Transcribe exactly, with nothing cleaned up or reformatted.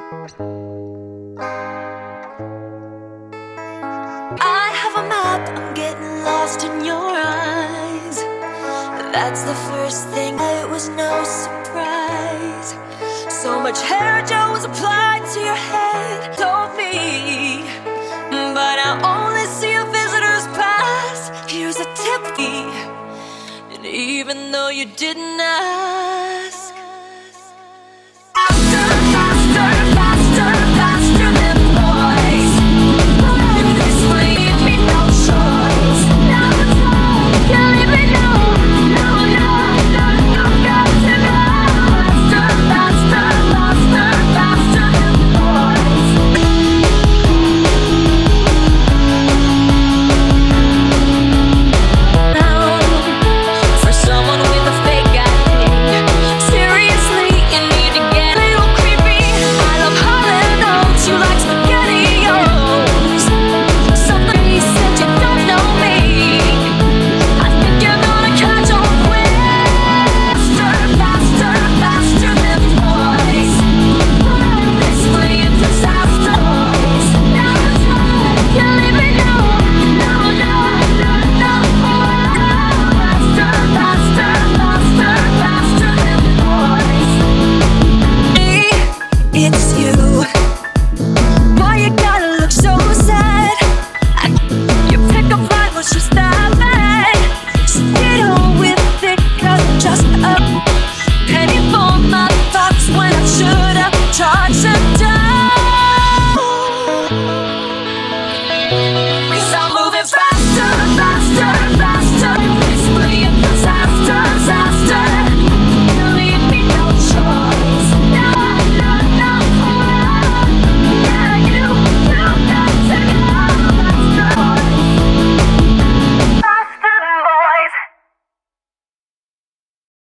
I have a map, I'm getting lost in your eyes. That's the first thing, it was no surprise. So much hair gel was applied to your head, told me, but I only see a visitor's pass. Here's a tip, and even though you didn't ask, faster, faster, faster, faster than boys. If this will leave me no choice, now it's time, you leave me no, no, no, no, no, got to go. Faster, faster, faster, faster than boys. For someone with a fake I D, seriously, you need to get a little creepy. I love Holland Oats, you like SpaghettiOs. Something he said, you don't know me. I think you're gonna catch on quick. Faster, faster, faster than boys. This fleeing disaster. Now it's time, you leave me no, no, no, no, no. Faster, faster, faster, faster than boys. It's you.